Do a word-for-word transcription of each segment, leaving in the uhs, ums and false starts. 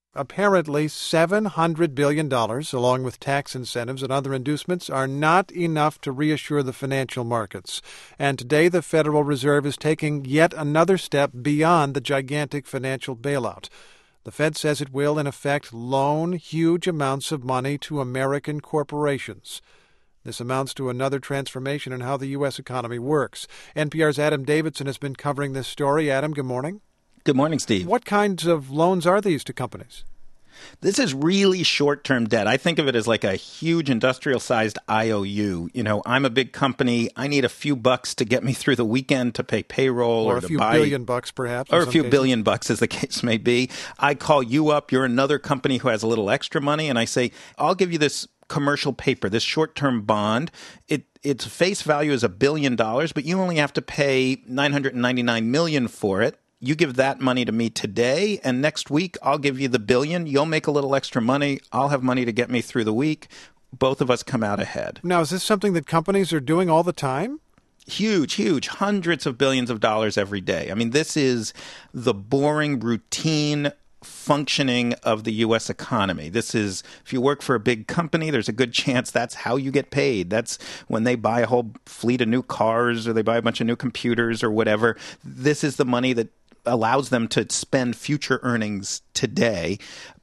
Apparently, seven hundred billion dollars, along with tax incentives and other inducements, are not enough to reassure the financial markets. And today, the Federal Reserve is taking yet another step beyond the gigantic financial bailout. The Fed says it will, in effect, loan huge amounts of money to American corporations. This amounts to another transformation in how the U S economy works. N P R's Adam Davidson has been covering this story. Adam, good morning. Good morning, Steve. What kinds of loans are these to companies? This is really short-term debt. I think of it as like a huge industrial-sized I O U. You know, I'm a big company. I need a few bucks to get me through the weekend to pay payroll or, or a to few buy, billion bucks, perhaps, or a few cases. billion bucks, as the case may be. I call you up. You're another company who has a little extra money, and I say, I'll give you this commercial paper, this short-term bond. It its face value is a billion dollars, but you only have to pay nine hundred ninety-nine million dollars for it. You give that money to me today, and next week I'll give you the billion. You'll make a little extra money. I'll have money to get me through the week. Both of us come out ahead. Now, is this something that companies are doing all the time? Huge, huge. Hundreds of billions of dollars every day. I mean, this is the boring, routine functioning of the U S economy. This is, if you work for a big company, there's a good chance that's how you get paid. That's when they buy a whole fleet of new cars or they buy a bunch of new computers or whatever. This is the money that allows them to spend future earnings today.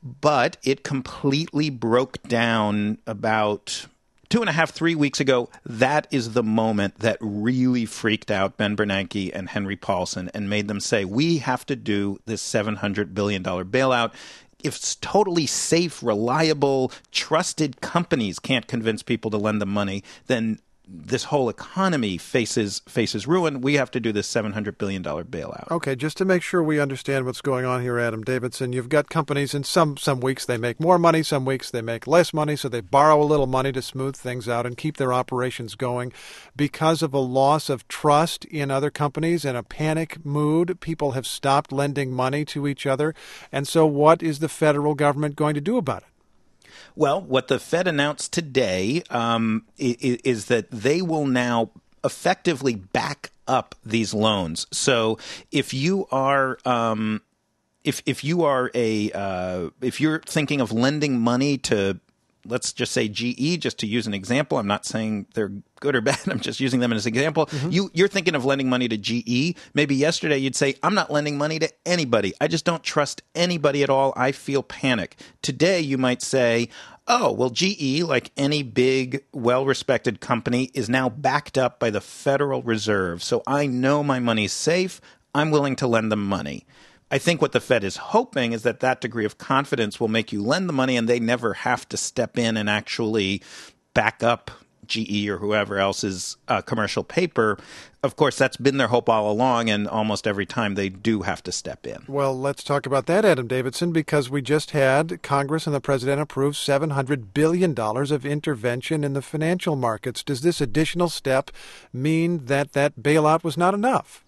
But it completely broke down about two and a half, three weeks ago. That is the moment that really freaked out Ben Bernanke and Henry Paulson and made them say, we have to do this seven hundred billion dollars bailout. If totally safe, reliable, trusted companies can't convince people to lend them money, then this whole economy faces faces ruin. We have to do this seven hundred billion dollars bailout. Okay, just to make sure we understand what's going on here, Adam Davidson, you've got companies, and some, some weeks they make more money, some weeks they make less money, so they borrow a little money to smooth things out and keep their operations going. Because of a loss of trust in other companies and a panic mood, people have stopped lending money to each other. And so what is the federal government going to do about it? Well, what the Fed announced today um, is, is that they will now effectively back up these loans. So if you are um, if if you are a uh, if you're thinking of lending money to, let's just say G E, just to use an example. I'm not saying they're good or bad. I'm just using them as an example. Mm-hmm. You, you're thinking of lending money to G E. Maybe yesterday you'd say, I'm not lending money to anybody. I just don't trust anybody at all. I feel panic. Today you might say, oh, well, G E, like any big, well-respected company, is now backed up by the Federal Reserve. So I know my money's safe. I'm willing to lend them money. I think what the Fed is hoping is that that degree of confidence will make you lend the money and they never have to step in and actually back up G E or whoever else's uh, commercial paper. Of course, that's been their hope all along, and almost every time they do have to step in. Well, let's talk about that, Adam Davidson, because we just had Congress and the President approve seven hundred billion dollars of intervention in the financial markets. Does this additional step mean that that bailout was not enough?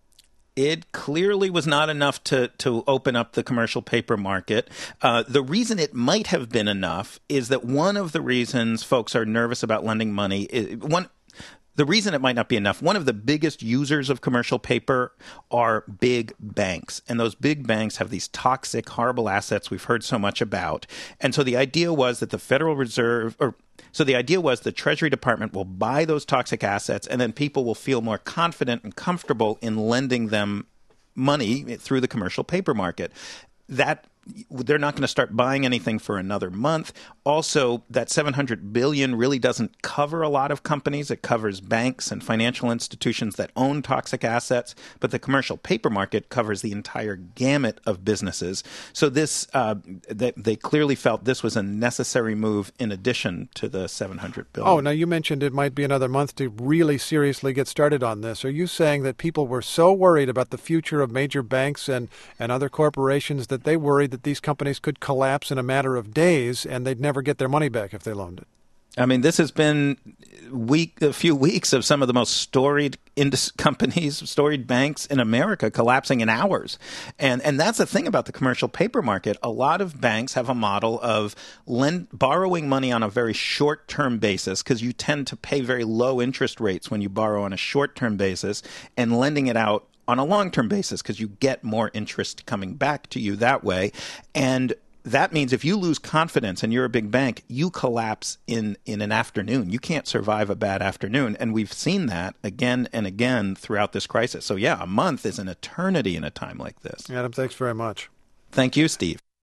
It clearly was not enough to, to open up the commercial paper market. Uh, the reason it might have been enough is that one of the reasons folks are nervous about lending money is one. The reason it might not be enough, one of the biggest users of commercial paper are big banks. And those big banks have these toxic, horrible assets we've heard so much about. And so the idea was that the Federal Reserve, or so the idea was the Treasury Department will buy those toxic assets, and then people will feel more confident and comfortable in lending them money through the commercial paper market. That they're not going to start buying anything for another month. Also, that seven hundred billion dollars really doesn't cover a lot of companies. It covers banks and financial institutions that own toxic assets, but the commercial paper market covers the entire gamut of businesses. So this, uh, they, they clearly felt this was a necessary move in addition to the seven hundred billion dollars. Oh, now you mentioned it might be another month to really seriously get started on this. Are you saying that people were so worried about the future of major banks and, and other corporations that they worried that these companies could collapse in a matter of days and they'd never get their money back if they loaned it? I mean, this has been week, a few weeks of some of the most storied indus- companies, storied banks in America collapsing in hours. And and that's the thing about the commercial paper market. A lot of banks have a model of lend, borrowing money on a very short-term basis because you tend to pay very low interest rates when you borrow on a short-term basis, and lending it out on a long-term basis because you get more interest coming back to you that way. And that means if you lose confidence and you're a big bank, you collapse in, in an afternoon. You can't survive a bad afternoon. And we've seen that again and again throughout this crisis. So, yeah, a month is an eternity in a time like this. Adam, thanks very much. Thank you, Steve.